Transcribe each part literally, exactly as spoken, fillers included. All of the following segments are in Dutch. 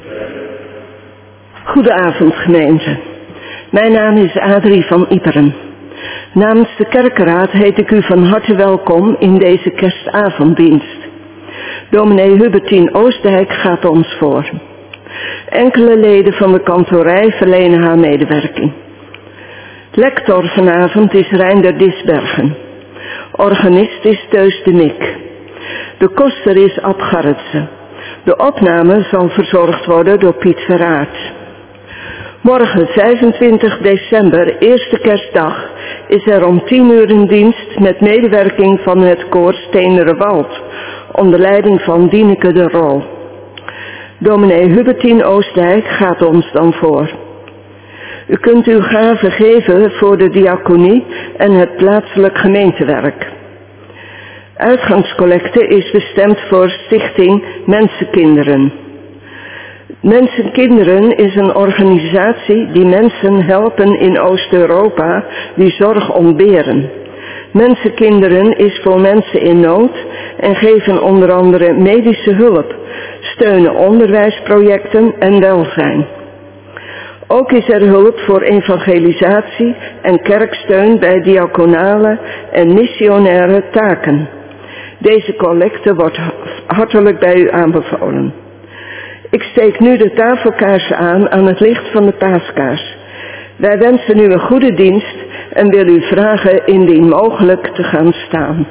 Goedenavond gemeente. Mijn naam is Adrie van Iperen. Namens de kerkenraad heet ik u van harte welkom in deze kerstavonddienst. Dominee Hubertien Oostdijk gaat ons voor. Enkele leden van de kantorij verlenen haar medewerking. Lector vanavond is Reinder Disbergen. Organist is Teus de Mik. De koster is Ab Garretsen. De opname zal verzorgd worden door Piet Verraert. Morgen vijfentwintig december, eerste kerstdag, is er om tien uur een dienst met medewerking van het koor Steenerenwald, onder leiding van Dieneke de Rol. Dominee Hubertien Oostdijk gaat ons dan voor. U kunt uw gave geven voor de diaconie en het plaatselijk gemeentewerk. Uitgangscollecte is bestemd voor Stichting Mensenkinderen. Mensenkinderen is een organisatie die mensen helpen in Oost-Europa die zorg ontberen. Mensenkinderen is voor mensen in nood en geven onder andere medische hulp, steunen onderwijsprojecten en welzijn. Ook is er hulp voor evangelisatie en kerksteun bij diaconale en missionaire taken. Deze collecte wordt hartelijk bij u aanbevolen. Ik steek nu de tafelkaarsen aan aan het licht van de paaskaars. Wij wensen u een goede dienst en willen u vragen indien mogelijk te gaan staan.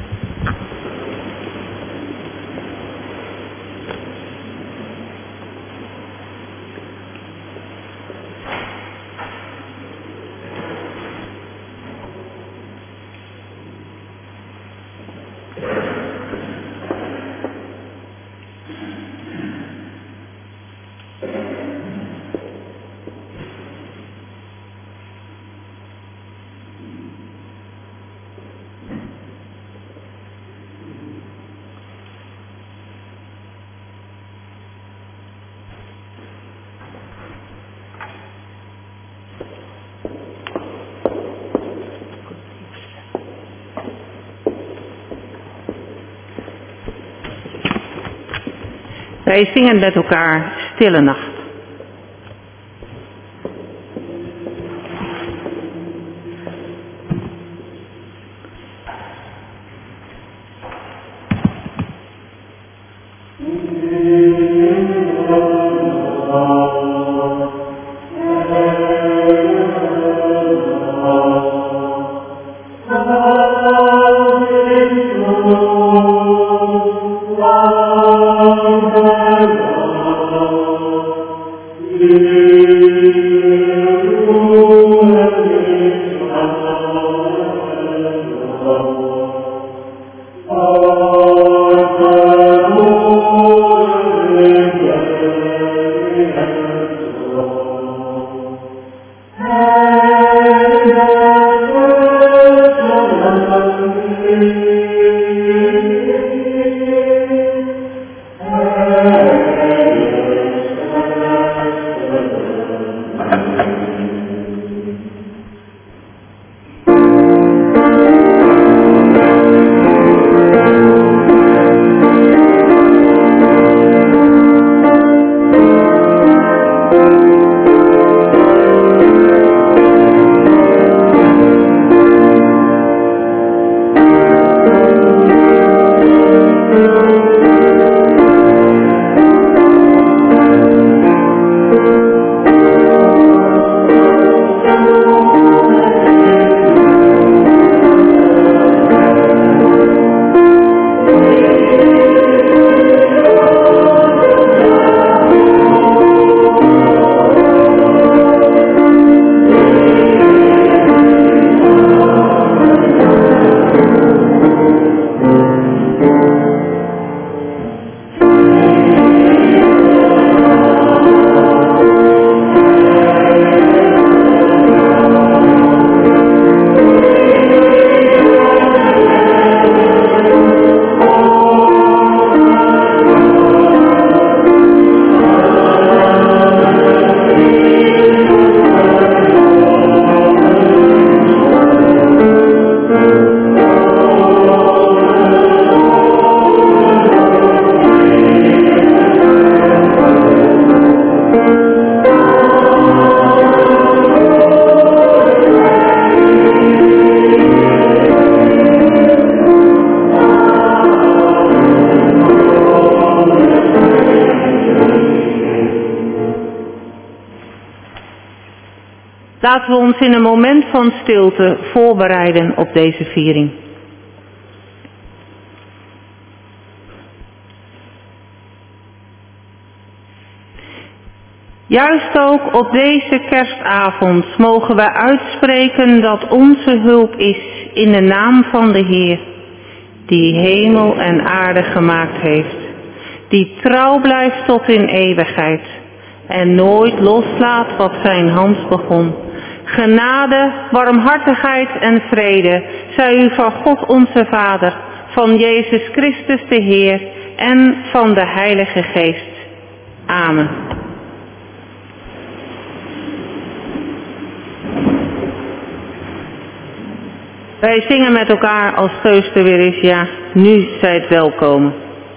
Wij zingen met elkaar Stille Nacht. Thank you. Laten we ons in een moment van stilte voorbereiden op deze viering. Juist ook op deze kerstavond mogen wij uitspreken dat onze hulp is in de naam van de Heer, die hemel en aarde gemaakt heeft, die trouw blijft tot in eeuwigheid en nooit loslaat wat zijn hand begon. Genade, barmhartigheid en vrede zij u van God onze Vader, van Jezus Christus de Heer en van de Heilige Geest. Amen. Wij zingen met elkaar als Geus er weer is, ja, nu zijt welkom.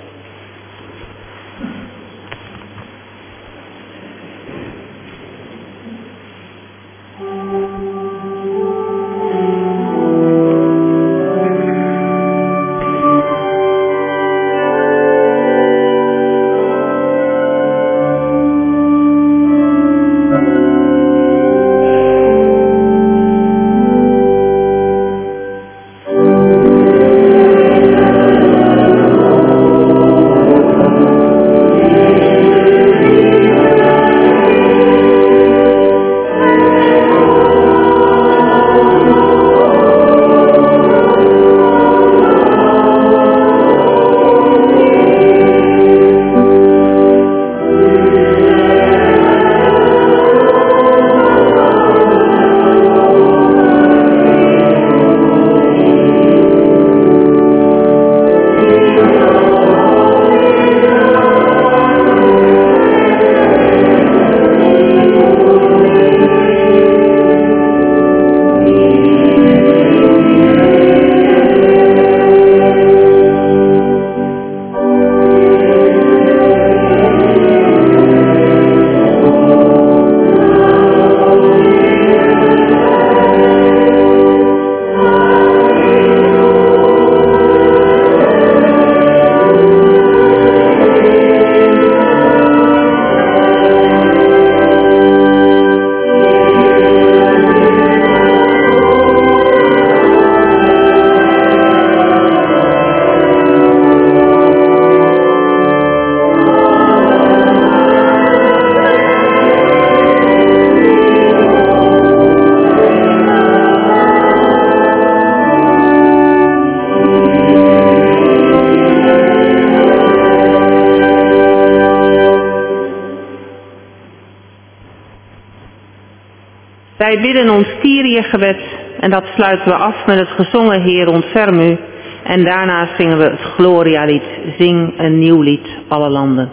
Wij bidden ons Kyrie-gebed en dat sluiten we af met het gezongen Heer ontferm u. En daarna zingen we het Gloria-lied, zing een nieuw lied, alle landen.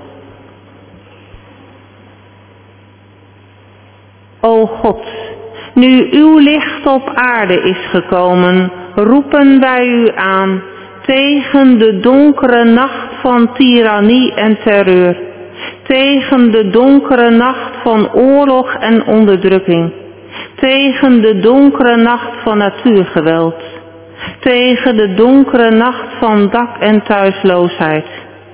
O God, nu uw licht op aarde is gekomen, roepen wij u aan tegen de donkere nacht van tirannie en terreur, tegen de donkere nacht van oorlog en onderdrukking, tegen de donkere nacht van natuurgeweld, tegen de donkere nacht van dak- en thuisloosheid.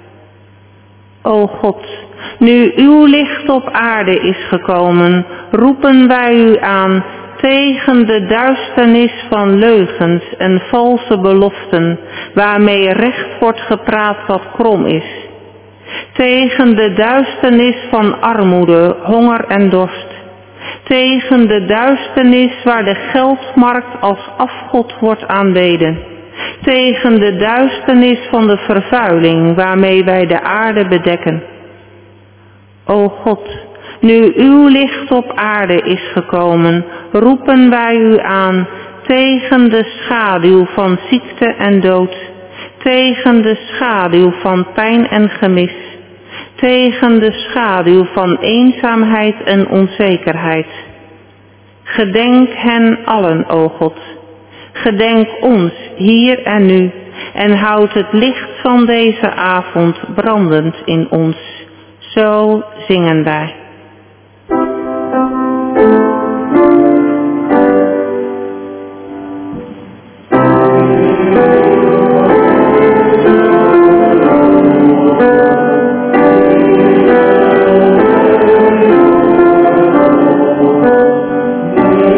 O God, nu uw licht op aarde is gekomen, roepen wij u aan tegen de duisternis van leugens en valse beloften, waarmee recht wordt gepraat wat krom is. Tegen de duisternis van armoede, honger en dorst. Tegen de duisternis waar de geldmarkt als afgod wordt aanbeden. Tegen de duisternis van de vervuiling waarmee wij de aarde bedekken. O God, nu uw licht op aarde is gekomen, roepen wij u aan tegen de schaduw van ziekte en dood, tegen de schaduw van pijn en gemis, tegen de schaduw van eenzaamheid en onzekerheid. Gedenk hen allen, o God. Gedenk ons hier en nu en houd het licht van deze avond brandend in ons. Zo zingen wij. Thank you.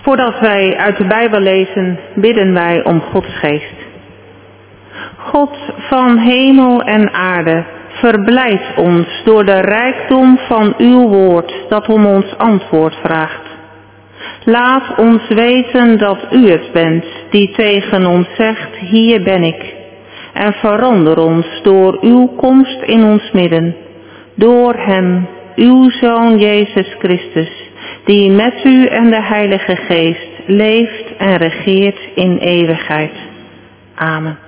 Voordat wij uit de Bijbel lezen, bidden wij om Gods geest. God van hemel en aarde, verblijd ons door de rijkdom van uw woord dat om ons antwoord vraagt. Laat ons weten dat u het bent die tegen ons zegt, hier ben ik. En verander ons door uw komst in ons midden, door hem, uw Zoon Jezus Christus, die met u en de Heilige Geest leeft en regeert in eeuwigheid. Amen.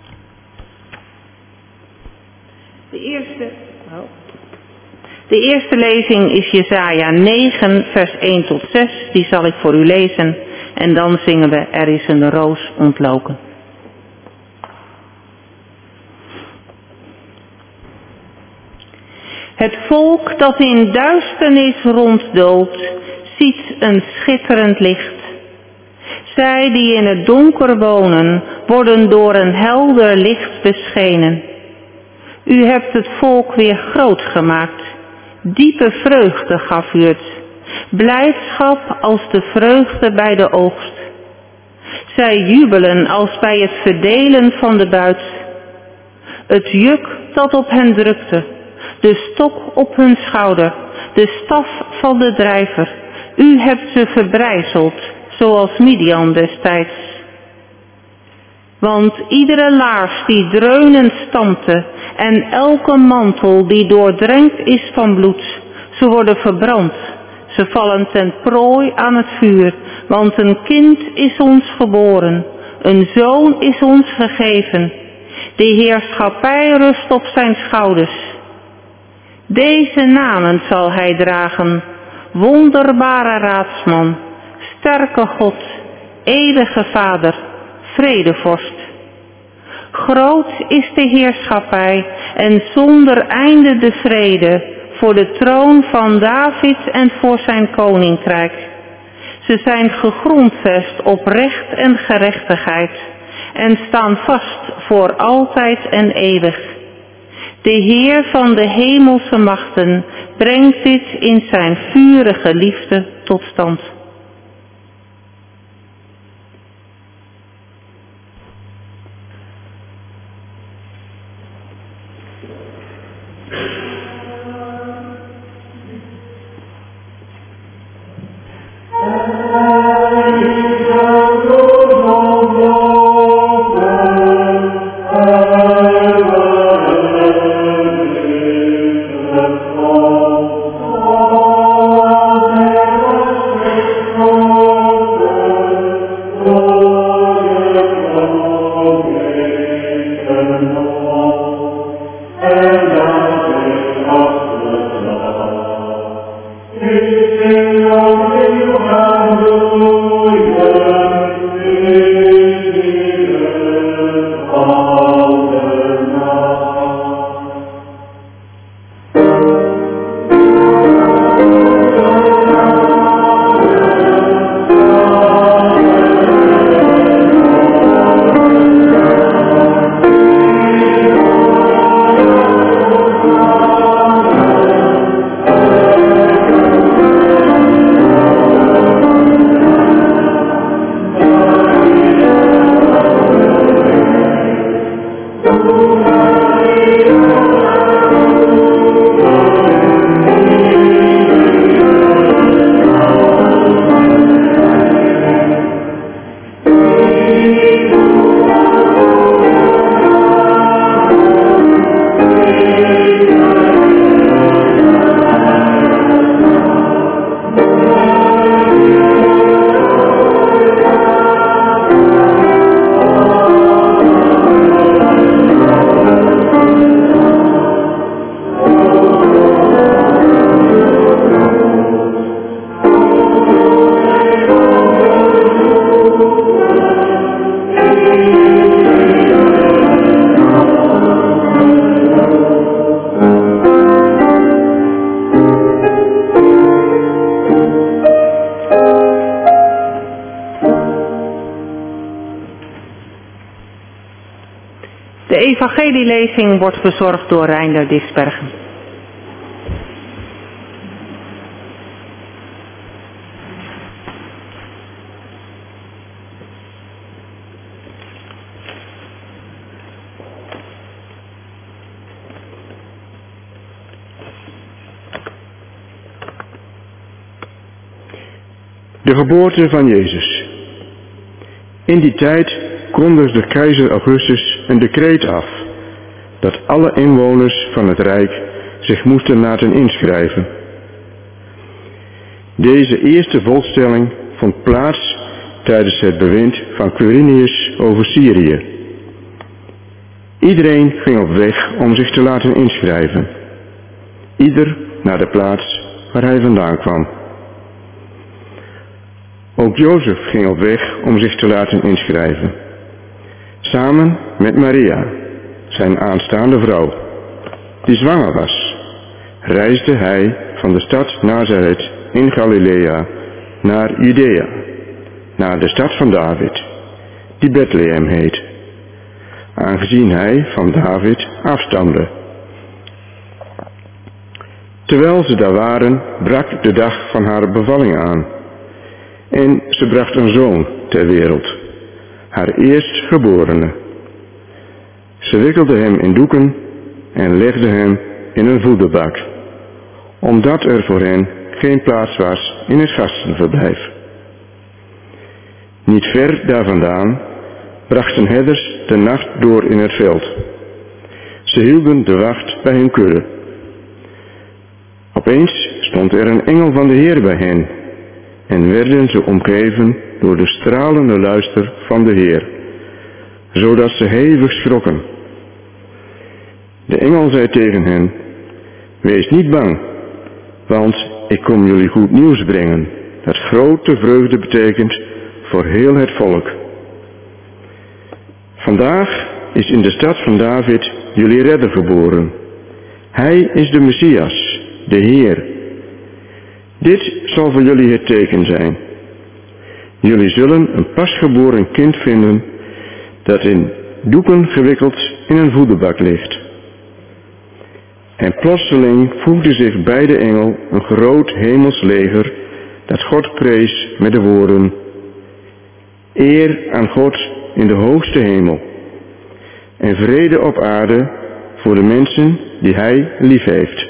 De eerste, oh. de eerste lezing is Jesaja negen, vers één tot zes. Die zal ik voor u lezen. En dan zingen we Er is een roos ontloken. Het volk dat in duisternis ronddoolt, ziet een schitterend licht. Zij die in het donker wonen, worden door een helder licht beschenen. U hebt het volk weer groot gemaakt. Diepe vreugde gaf u het. Blijdschap als de vreugde bij de oogst. Zij jubelen als bij het verdelen van de buit. Het juk dat op hen drukte, de stok op hun schouder, de staf van de drijver. U hebt ze verbrijzeld, zoals Midian destijds. Want iedere laars die dreunend stampte en elke mantel die doordrenkt is van bloed, ze worden verbrand. Ze vallen ten prooi aan het vuur, want een kind is ons geboren, een zoon is ons gegeven. De heerschappij rust op zijn schouders. Deze namen zal hij dragen: wonderbare raadsman, sterke God, eeuwige Vader, vredevorst. Groot is de heerschappij en zonder einde de vrede voor de troon van David en voor zijn koninkrijk. Ze zijn gegrondvest op recht en gerechtigheid en staan vast voor altijd en eeuwig. De Heer van de hemelse machten brengt dit in zijn vurige liefde tot stand. De evangelielezing wordt verzorgd door Reinder Disbergen. De geboorte van Jezus. In die tijd kondigde keizer Augustus een decreet af dat alle inwoners van het Rijk zich moesten laten inschrijven. Deze eerste volkstelling vond plaats tijdens het bewind van Quirinius over Syrië. Iedereen ging op weg om zich te laten inschrijven. Ieder naar de plaats waar hij vandaan kwam. Ook Jozef ging op weg om zich te laten inschrijven. Samen met Maria, zijn aanstaande vrouw, die zwanger was, reisde hij van de stad Nazareth in Galilea naar Judea, naar de stad van David, die Bethlehem heet, aangezien hij van David afstamde. Terwijl ze daar waren, brak de dag van haar bevalling aan. En ze bracht een zoon ter wereld, haar eerstgeborene. Ze wikkelde hem in doeken en legde hem in een voederbak, omdat er voor hen geen plaats was in het gastenverblijf. Niet ver daar vandaan brachten herders de nacht door in het veld. Ze hielden de wacht bij hun kudde. Opeens stond er een engel van de Heer bij hen en werden ze omgeven door de stralende luister van de Heer, zodat ze hevig schrokken. De engel zei tegen hen: wees niet bang, want ik kom jullie goed nieuws brengen, dat grote vreugde betekent voor heel het volk. Vandaag is in de stad van David jullie redder geboren. Hij is de Messias, de Heer. Dit zal voor jullie het teken zijn. Jullie zullen een pasgeboren kind vinden dat in doeken gewikkeld in een voederbak ligt. En plotseling voegde zich bij de engel een groot hemels leger dat God prees met de woorden: eer aan God in de hoogste hemel en vrede op aarde voor de mensen die hij lief heeft.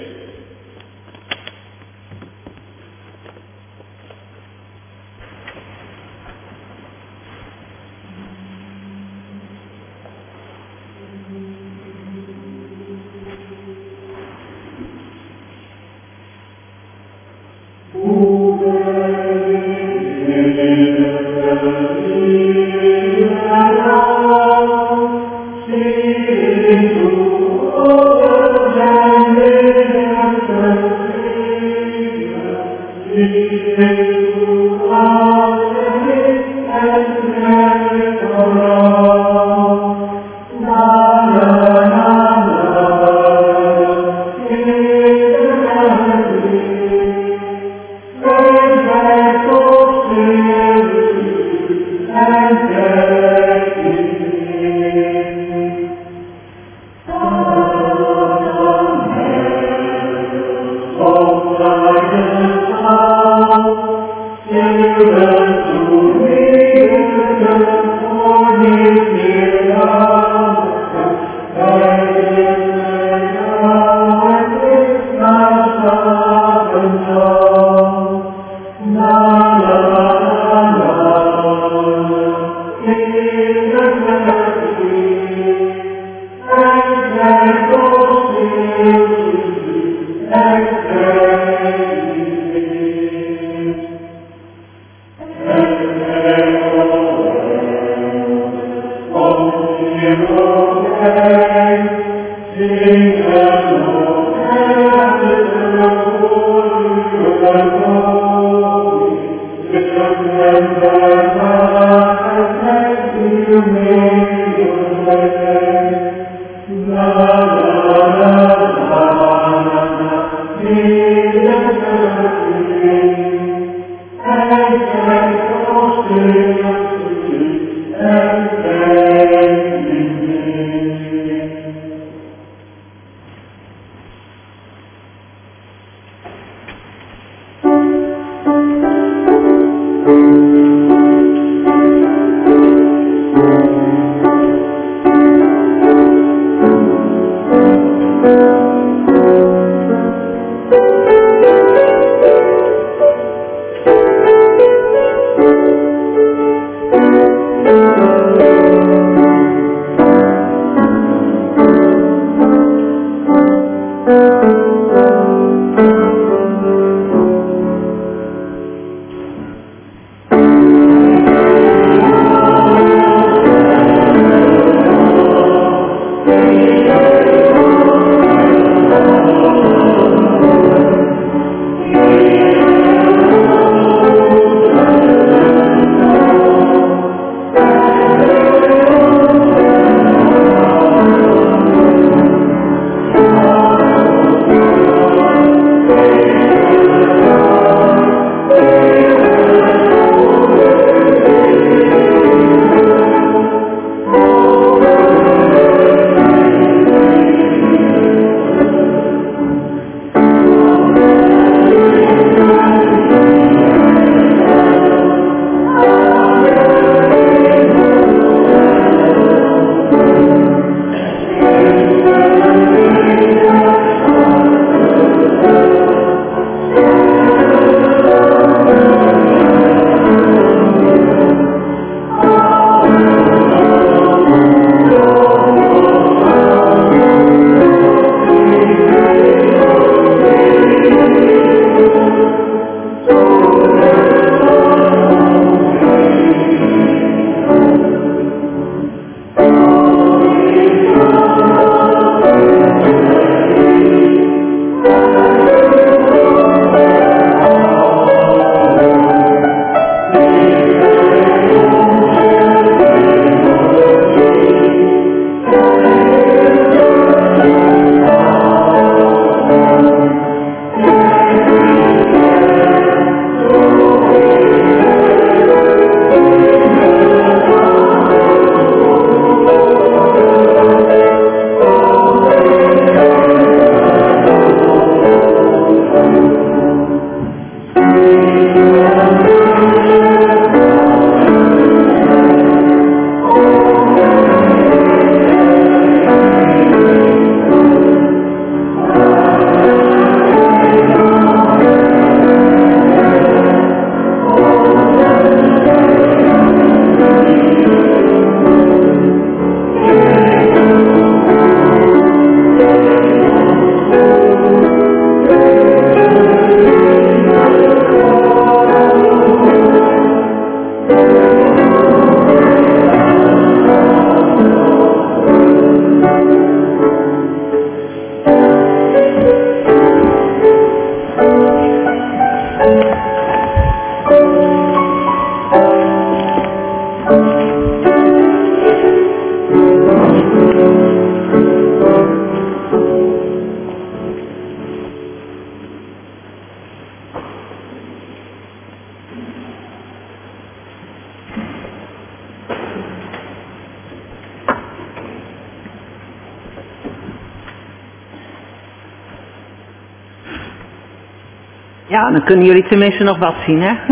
Ja, dan kunnen jullie tenminste nog wat zien, hè?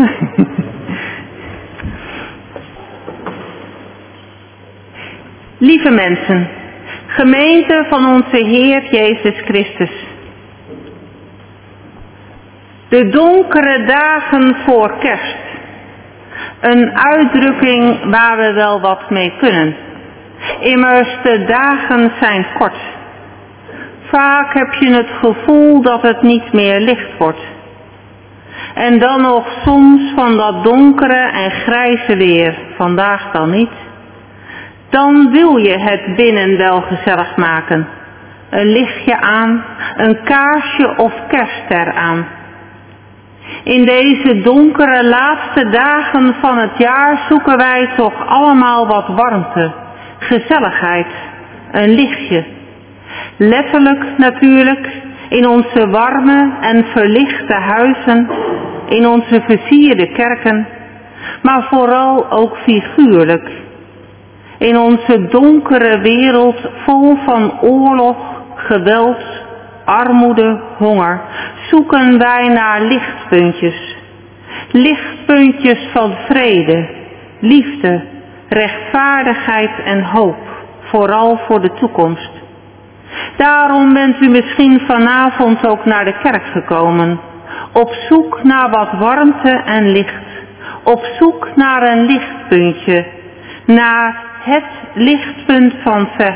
Lieve mensen, gemeente van onze Heer Jezus Christus. De donkere dagen voor kerst. Een uitdrukking waar we wel wat mee kunnen. Immers, de dagen zijn kort. Vaak heb je het gevoel dat het niet meer licht wordt. En dan nog soms van dat donkere en grijze weer, vandaag dan niet. Dan wil je het binnen wel gezellig maken. Een lichtje aan, een kaarsje of kerstster aan. In deze donkere laatste dagen van het jaar zoeken wij toch allemaal wat warmte, gezelligheid, een lichtje. Letterlijk natuurlijk, in onze warme en verlichte huizen, in onze versierde kerken, maar vooral ook figuurlijk. In onze donkere wereld vol van oorlog, geweld, armoede, honger, zoeken wij naar lichtpuntjes. Lichtpuntjes van vrede, liefde, rechtvaardigheid en hoop, vooral voor de toekomst. Daarom bent u misschien vanavond ook naar de kerk gekomen, op zoek naar wat warmte en licht, op zoek naar een lichtpuntje, naar het lichtpunt van ver.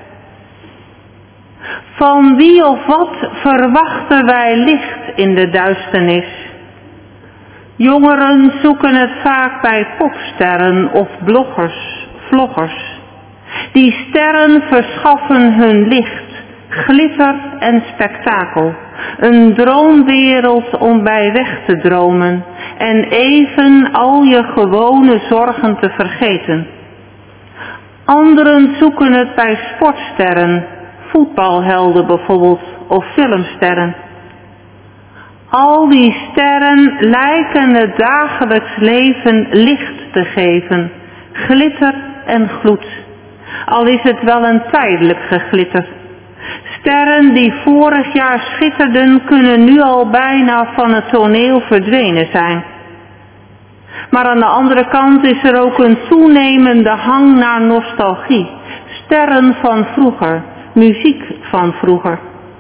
Van wie of wat verwachten wij licht in de duisternis? Jongeren zoeken het vaak bij popsterren of bloggers, vloggers. Die sterren verschaffen hun licht, glitter en spektakel. Een droomwereld om bij weg te dromen en even al je gewone zorgen te vergeten. Anderen zoeken het bij sportsterren, voetbalhelden bijvoorbeeld, of filmsterren. Al die sterren lijken het dagelijks leven licht te geven, glitter en gloed. Al is het wel een tijdelijk geglitter. Sterren die vorig jaar schitterden, kunnen nu al bijna van het toneel verdwenen zijn. Maar aan de andere kant is er ook een toenemende hang naar nostalgie. Sterren van vroeger, muziek van vroeger.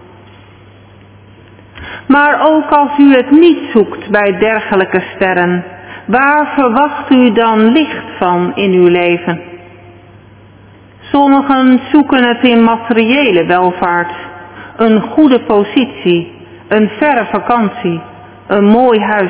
Maar ook als u het niet zoekt bij dergelijke sterren, waar verwacht u dan licht van in uw leven? Sommigen zoeken het in materiële welvaart, een goede positie, een verre vakantie, een mooi huis.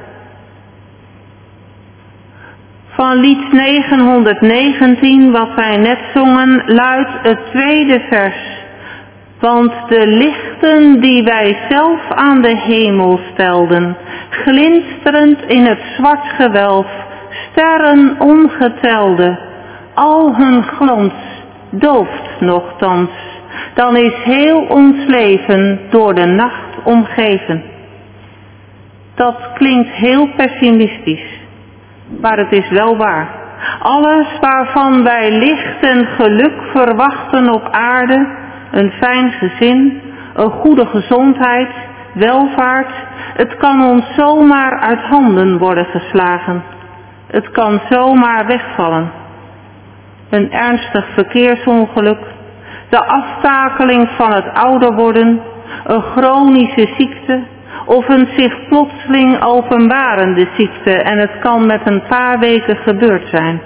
Van lied negenhonderdnegentien, wat wij net zongen, luidt het tweede vers. Want de lichten die wij zelf aan de hemel stelden, glinsterend in het zwart gewelf, sterren ongetelde, al hun glans dooft nochtans, dan is heel ons leven door de nacht omgeven. Dat klinkt heel pessimistisch, maar het is wel waar. Alles waarvan wij licht en geluk verwachten op aarde, een fijn gezin, een goede gezondheid, welvaart, het kan ons zomaar uit handen worden geslagen. Het kan zomaar wegvallen. Een ernstig verkeersongeluk, de aftakeling van het ouder worden, een chronische ziekte of een zich plotseling openbarende ziekte, en het kan met een paar weken gebeurd zijn.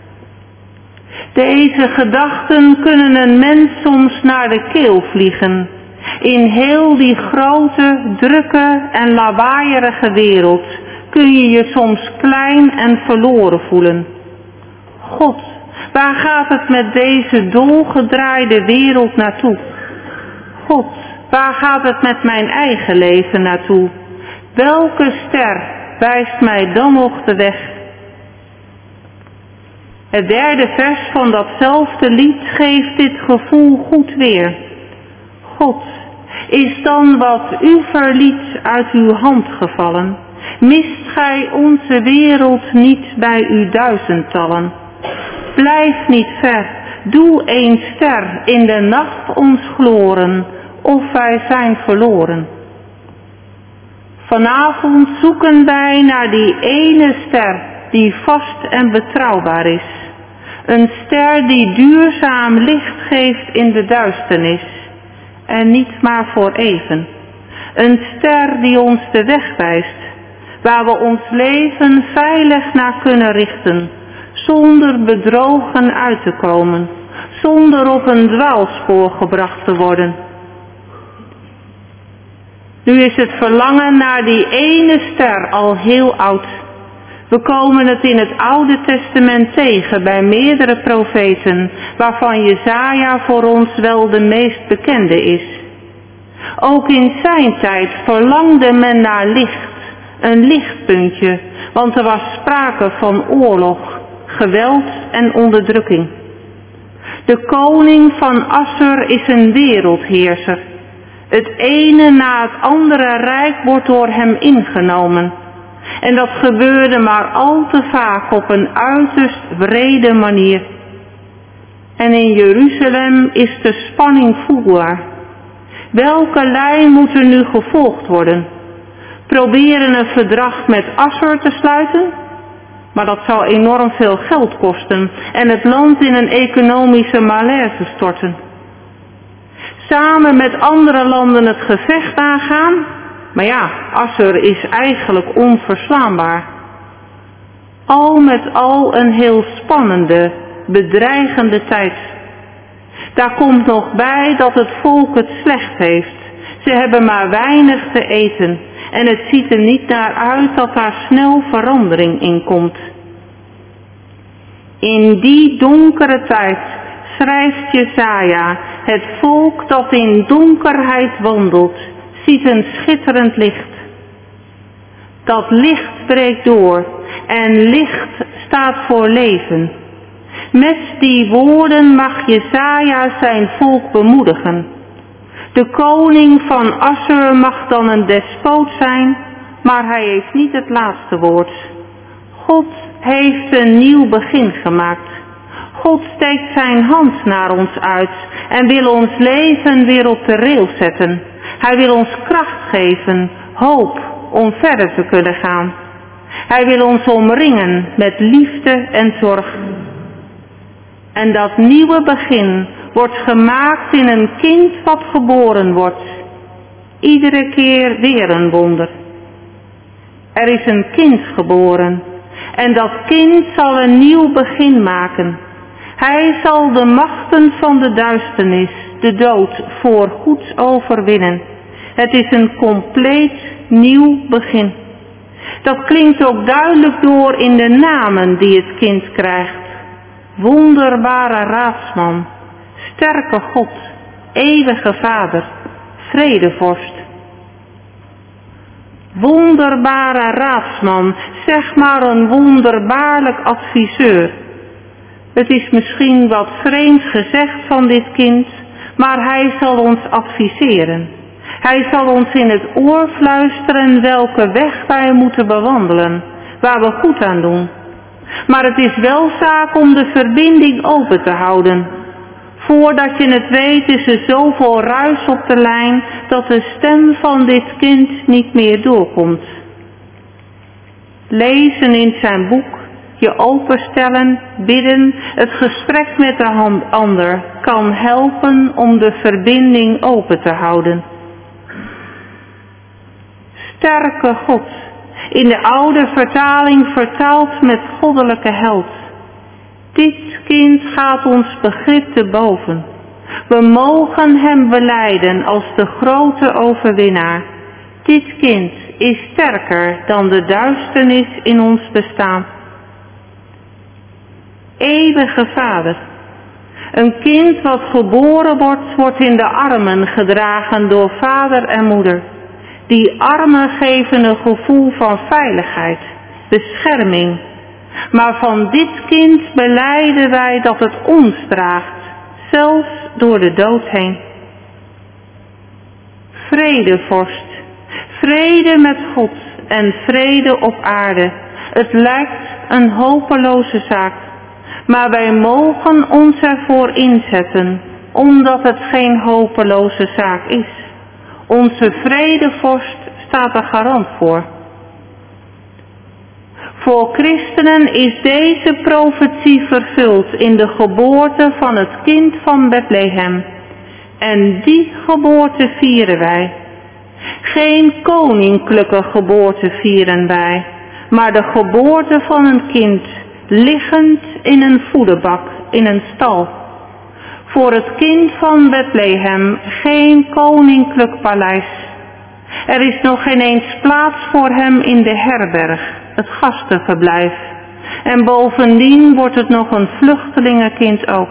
Deze gedachten kunnen een mens soms naar de keel vliegen. In heel die grote, drukke en lawaaierige wereld kun je je soms klein en verloren voelen. God, waar gaat het met deze dolgedraaide wereld naartoe? God, waar gaat het met mijn eigen leven naartoe? Welke ster wijst mij dan nog de weg? Het derde vers van datzelfde lied geeft dit gevoel goed weer. God, is dan wat u verliet uit uw hand gevallen? Mist gij onze wereld niet bij uw duizendtallen? Blijf niet ver, doe een ster in de nacht ons gloren, of wij zijn verloren. Vanavond zoeken wij naar die ene ster die vast en betrouwbaar is. Een ster die duurzaam licht geeft in de duisternis. En niet maar voor even. Een ster die ons de weg wijst, waar we ons leven veilig naar kunnen richten, zonder bedrogen uit te komen, zonder op een dwaalspoor gebracht te worden. Nu is het verlangen naar die ene ster al heel oud. We komen het in het Oude Testament tegen bij meerdere profeten, waarvan Jesaja voor ons wel de meest bekende is. Ook in zijn tijd verlangde men naar licht, een lichtpuntje, want er was sprake van oorlog, geweld en onderdrukking. De koning van Assur is een wereldheerser. Het ene na het andere rijk wordt door hem ingenomen. En dat gebeurde maar al te vaak op een uiterst wrede manier. En in Jeruzalem is de spanning voelbaar. Welke lijn moet er nu gevolgd worden? Proberen een verdrag met Assur te sluiten? Maar dat zou enorm veel geld kosten en het land in een economische malaise storten. Samen met andere landen het gevecht aangaan? Maar ja, Assur is eigenlijk onverslaanbaar. Al met al een heel spannende, bedreigende tijd. Daar komt nog bij dat het volk het slecht heeft. Ze hebben maar weinig te eten en het ziet er niet naar uit dat daar snel verandering in komt. In die donkere tijd schrijft Jesaja, het volk dat in donkerheid wandelt, ziet een schitterend licht. Dat licht breekt door en licht staat voor leven. Met die woorden mag Jesaja zijn volk bemoedigen. De koning van Assur mag dan een despoot zijn, maar hij heeft niet het laatste woord. God heeft een nieuw begin gemaakt. God steekt zijn hand naar ons uit en wil ons leven weer op de rails zetten. Hij wil ons kracht geven, hoop om verder te kunnen gaan. Hij wil ons omringen met liefde en zorg. En dat nieuwe begin wordt gemaakt in een kind wat geboren wordt. Iedere keer weer een wonder. Er is een kind geboren en dat kind zal een nieuw begin maken. Hij zal de machten van de duisternis, de dood, voorgoed overwinnen. Het is een compleet nieuw begin. Dat klinkt ook duidelijk door in de namen die het kind krijgt. Wonderbare raadsman, sterke God, eeuwige Vader, vredevorst. Wonderbare raadsman, zeg maar een wonderbaarlijk adviseur. Het is misschien wat vreemd gezegd van dit kind, maar hij zal ons adviseren. Hij zal ons in het oor fluisteren welke weg wij moeten bewandelen, waar we goed aan doen. Maar het is wel zaak om de verbinding open te houden. Voordat je het weet is er zoveel ruis op de lijn dat de stem van dit kind niet meer doorkomt. Lezen in zijn boek, je openstellen, bidden, het gesprek met de ander kan helpen om de verbinding open te houden. Sterke God, in de oude vertaling vertaald met goddelijke held. Dit kind gaat ons begrip te boven. We mogen hem belijden als de grote overwinnaar. Dit kind is sterker dan de duisternis in ons bestaan. Eeuwige Vader, een kind wat geboren wordt, wordt in de armen gedragen door vader en moeder. Die armen geven een gevoel van veiligheid, bescherming. Maar van dit kind belijden wij dat het ons draagt, zelfs door de dood heen. Vredevorst, vrede met God en vrede op aarde. Het lijkt een hopeloze zaak, maar wij mogen ons ervoor inzetten, omdat het geen hopeloze zaak is. Onze vredevorst staat staat er garant voor. Voor christenen is deze profetie vervuld in de geboorte van het kind van Bethlehem. En die geboorte vieren wij. Geen koninklijke geboorte vieren wij, maar de geboorte van een kind, liggend in een voederbak, in een stal. Voor het kind van Bethlehem geen koninklijk paleis. Er is nog geen eens plaats voor hem in de herberg, het gastenverblijf. En bovendien wordt het nog een vluchtelingenkind ook.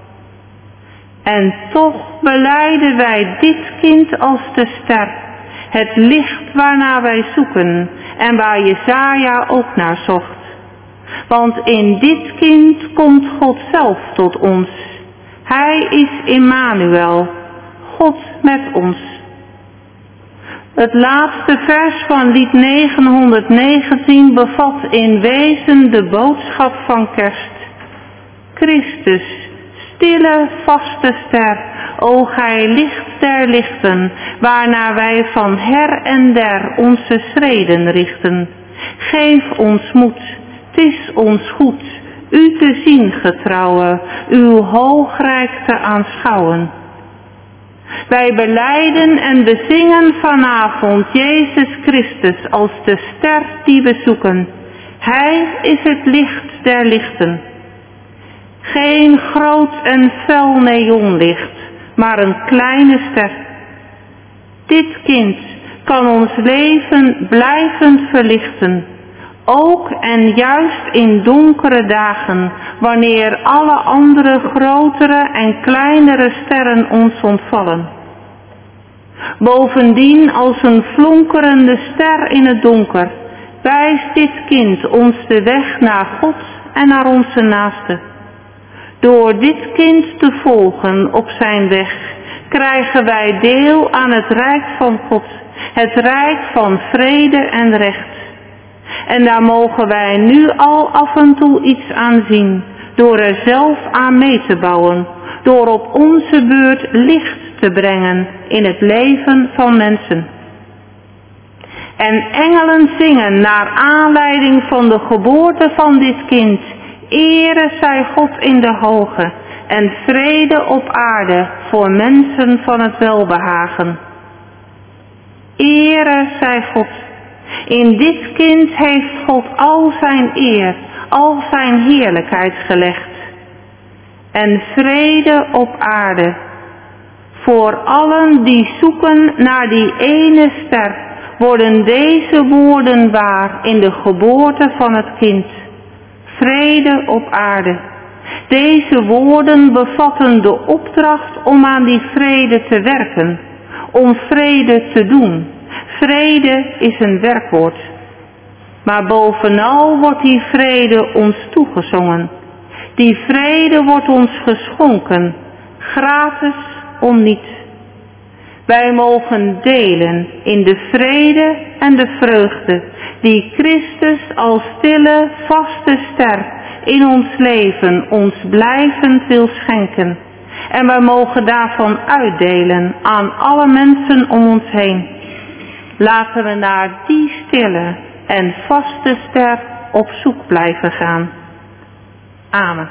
En toch belijden wij dit kind als de ster, het licht waarnaar wij zoeken en waar Jesaja ook naar zocht. Want in dit kind komt God zelf tot ons. Hij is Immanuel, God met ons. Het laatste vers van lied negenhonderdnegentien bevat in wezen de boodschap van kerst. Christus, stille, vaste ster, o gij licht der lichten, waarnaar wij van her en der onze schreden richten. Geef ons moed, 'tis ons goed, u te zien getrouwe, uw hoogrijk te aanschouwen. Wij belijden en bezingen vanavond Jezus Christus als de ster die we zoeken. Hij is het licht der lichten. Geen groot en fel neonlicht, maar een kleine ster. Dit kind kan ons leven blijvend verlichten, ook en juist in donkere dagen, wanneer alle andere grotere en kleinere sterren ons ontvallen. Bovendien als een flonkerende ster in het donker, wijst dit kind ons de weg naar God en naar onze naasten. Door dit kind te volgen op zijn weg, krijgen wij deel aan het rijk van God, het rijk van vrede en recht. En daar mogen wij nu al af en toe iets aan zien, door er zelf aan mee te bouwen, door op onze beurt licht te brengen in het leven van mensen. En engelen zingen naar aanleiding van de geboorte van dit kind, ere zij God in de hoge en vrede op aarde voor mensen van het welbehagen. Ere zij God. In dit kind heeft God al zijn eer, al zijn heerlijkheid gelegd. En vrede op aarde voor allen die zoeken naar die ene ster, worden deze woorden waar in de geboorte van het kind. Vrede op aarde. Deze woorden bevatten de opdracht om aan die vrede te werken, om vrede te doen. Vrede is een werkwoord. Maar bovenal wordt die vrede ons toegezongen. Die vrede wordt ons geschonken, gratis om niets. Wij mogen delen in de vrede en de vreugde die Christus als stille, vaste ster in ons leven ons blijvend wil schenken. En wij mogen daarvan uitdelen aan alle mensen om ons heen. Laten we naar die stille en vaste ster op zoek blijven gaan. Amen.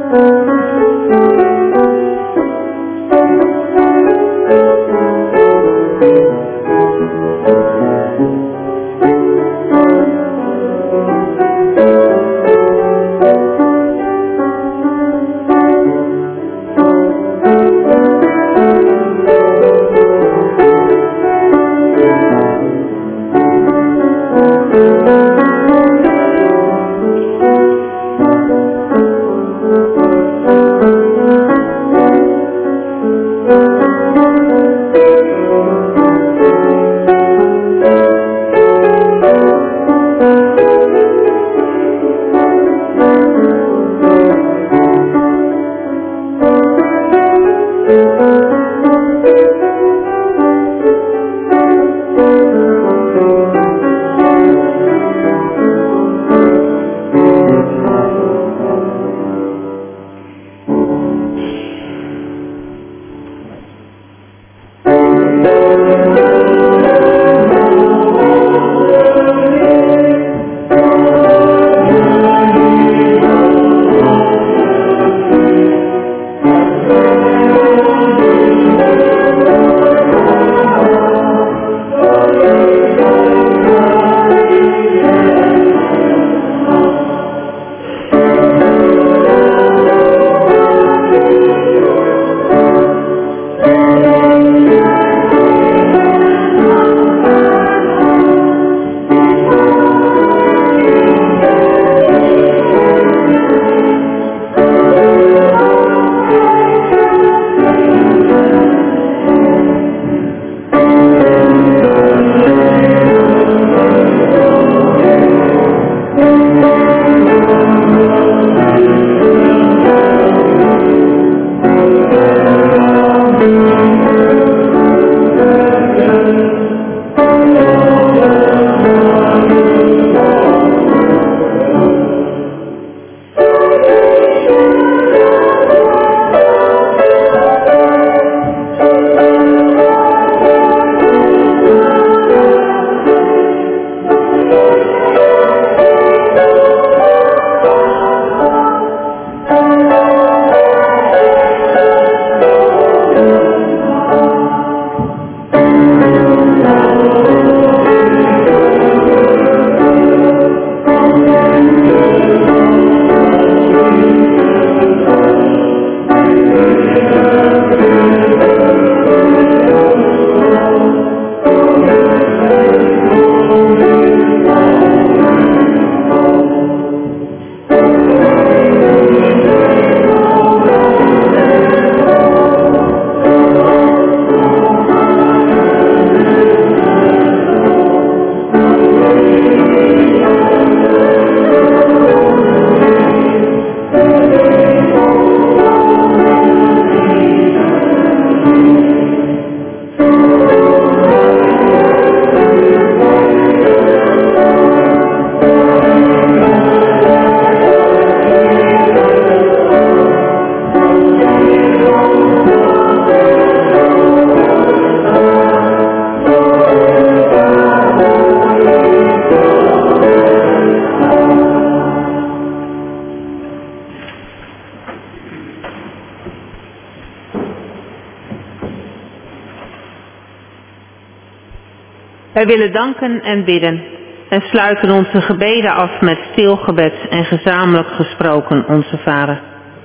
Wij willen danken en bidden en sluiten onze gebeden af met stilgebed en gezamenlijk gesproken, onze Vader.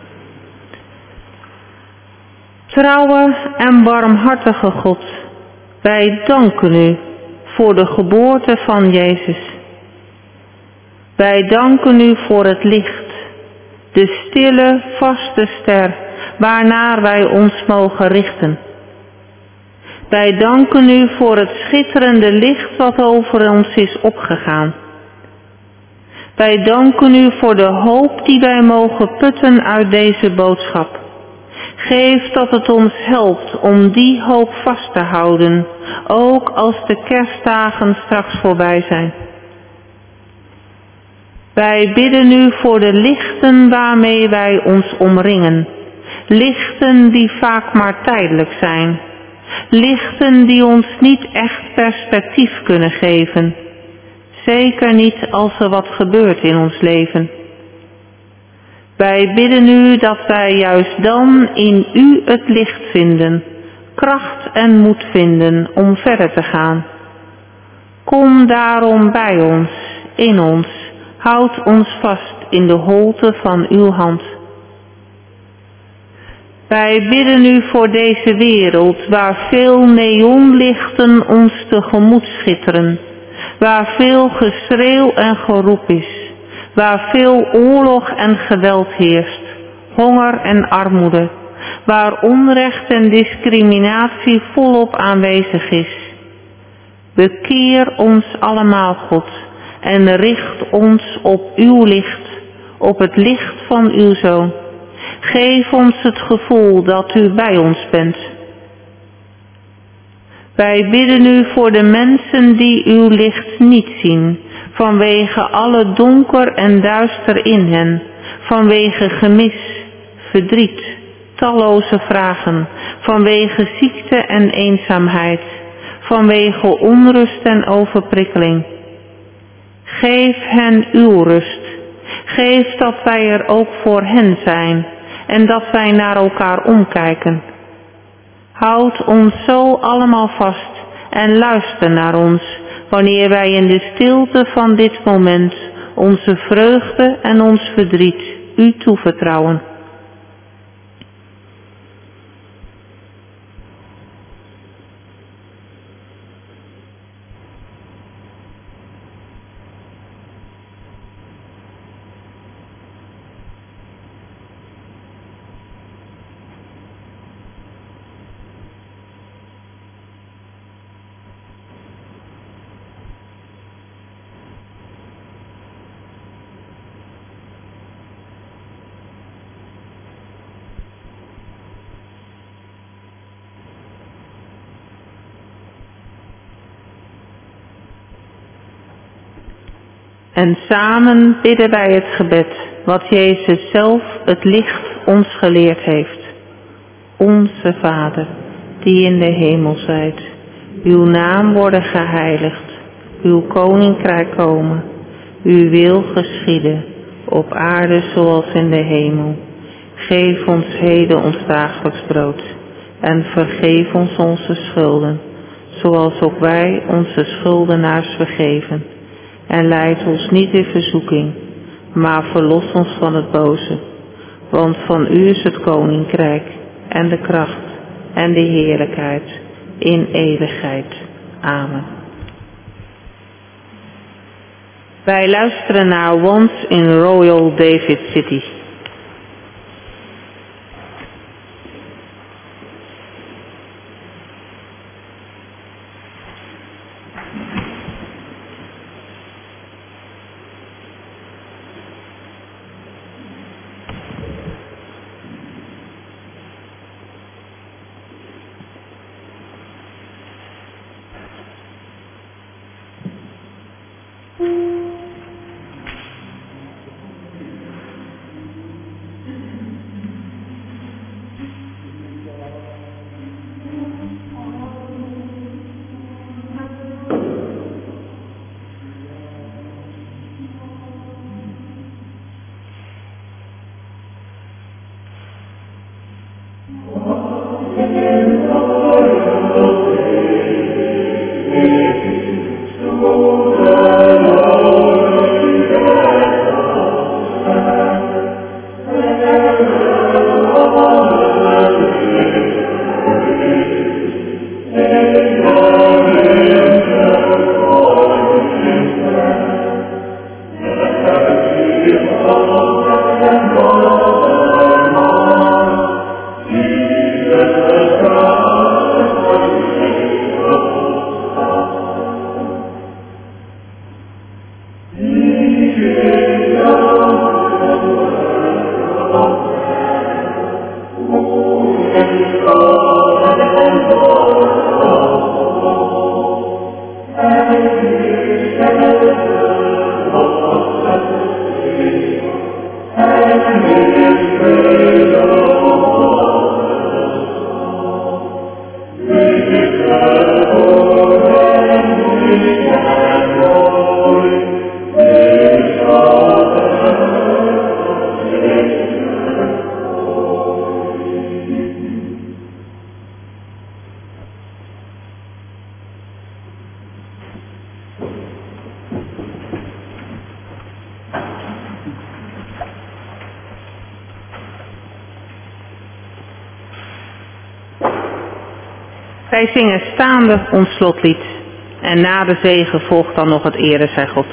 Trouwe en barmhartige God, wij danken u voor de geboorte van Jezus. Wij danken u voor het licht, de stille, vaste ster, waarnaar wij ons mogen richten. Wij danken u voor het schitterende licht dat over ons is opgegaan. Wij danken u voor de hoop die wij mogen putten uit deze boodschap. Geef dat het ons helpt om die hoop vast te houden, ook als de kerstdagen straks voorbij zijn. Wij bidden u voor de lichten waarmee wij ons omringen. Lichten die vaak maar tijdelijk zijn. Lichten die ons niet echt perspectief kunnen geven. Zeker niet als er wat gebeurt in ons leven. Wij bidden u dat wij juist dan in u het licht vinden, kracht en moed vinden om verder te gaan. Kom daarom bij ons, in ons, houd ons vast in de holte van uw hand. Wij bidden u voor deze wereld, waar veel neonlichten ons tegemoet schitteren, waar veel geschreeuw en geroep is, waar veel oorlog en geweld heerst, honger en armoede, waar onrecht en discriminatie volop aanwezig is. Bekeer ons allemaal, God, en richt ons op uw licht, op het licht van uw Zoon. Geef ons het gevoel dat u bij ons bent. Wij bidden u voor de mensen die uw licht niet zien, vanwege alle donker en duister in hen, vanwege gemis, verdriet, talloze vragen, vanwege ziekte en eenzaamheid, vanwege onrust en overprikkeling. Geef hen uw rust. Geef dat wij er ook voor hen zijn en dat wij naar elkaar omkijken. Houd ons zo allemaal vast en luister naar ons wanneer wij in de stilte van dit moment onze vreugde en ons verdriet u toevertrouwen. En samen bidden wij het gebed wat Jezus zelf het licht ons geleerd heeft. Onze Vader, die in de hemel zijt, uw naam worden geheiligd, uw koninkrijk komen, uw wil geschieden, op aarde zoals in de hemel. Geef ons heden ons dagelijks brood en vergeef ons onze schulden, zoals ook wij onze schuldenaars vergeven. En leid ons niet in verzoeking, maar verlos ons van het boze. Want van u is het koninkrijk en de kracht en de heerlijkheid in eeuwigheid. Amen. Wij luisteren naar Once in Royal David City. Thank you. Wij zingen staande ons slotlied. En na de zegen volgt dan nog het ere zij God.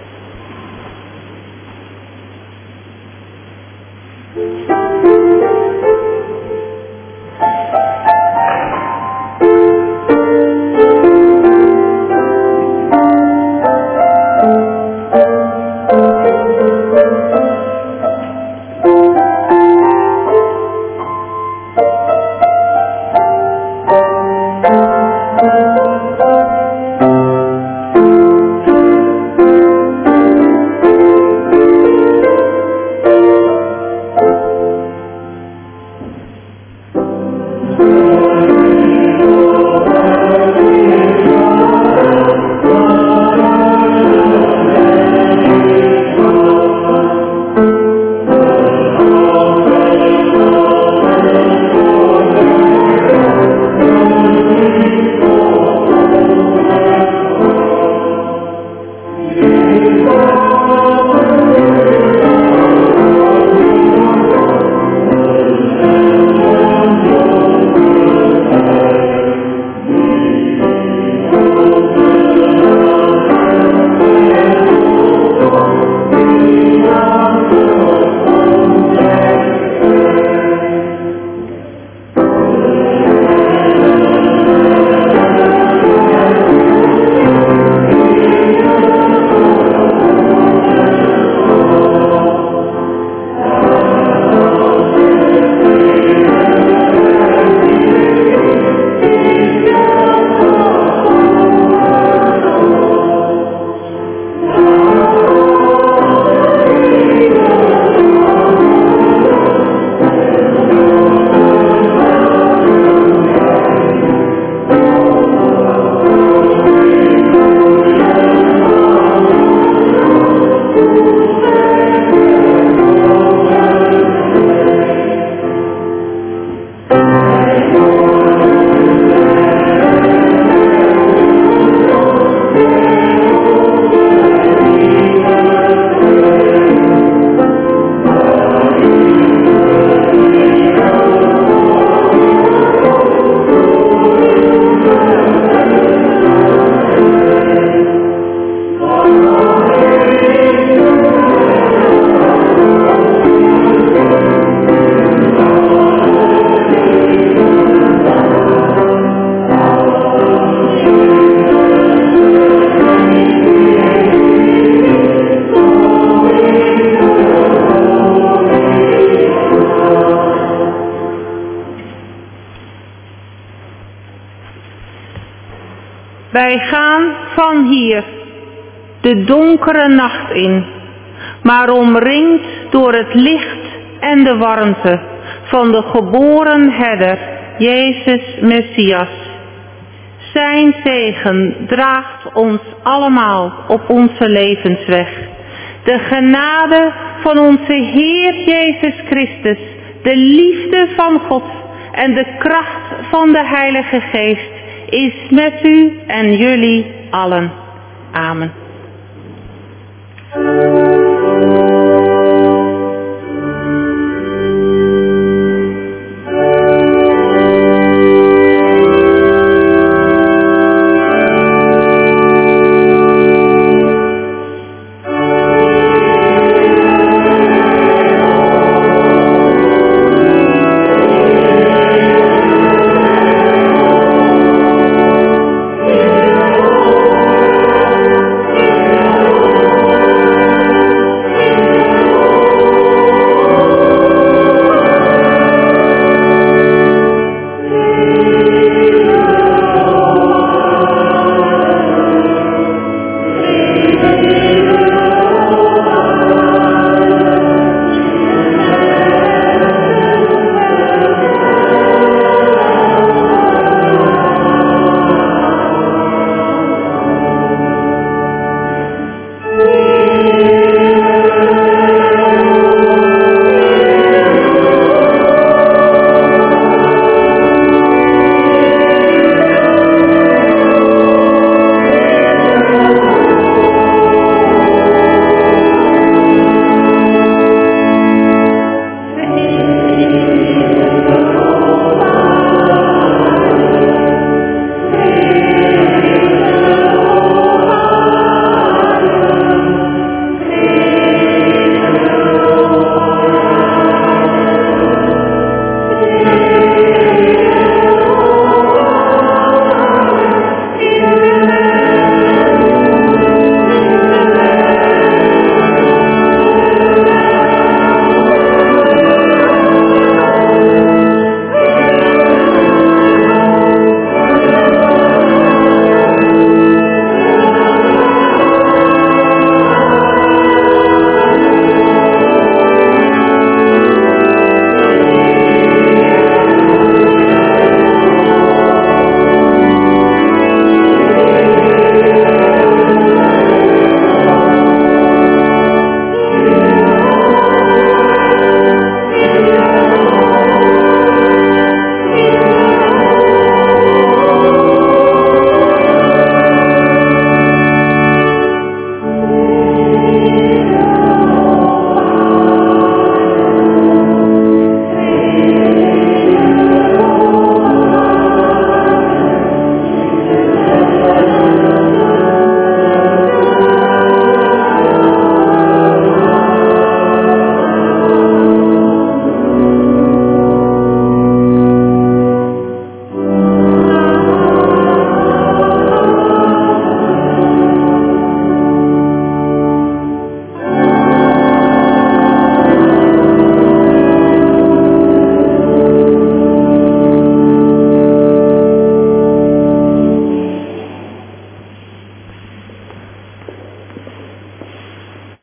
Wij gaan van hier de donkere nacht in, maar omringd door het licht en de warmte van de geboren herder, Jezus Messias. Zijn zegen draagt ons allemaal op onze levensweg. De genade van onze Heer Jezus Christus, de liefde van God en de kracht van de Heilige Geest is met u en jullie allen. Amen.